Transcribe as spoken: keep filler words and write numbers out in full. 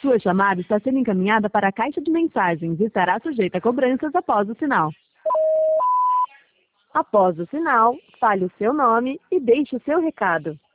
Sua chamada está sendo encaminhada para a caixa de mensagens e estará sujeita a cobranças após o sinal. Após o sinal, fale o seu nome e deixe o seu recado.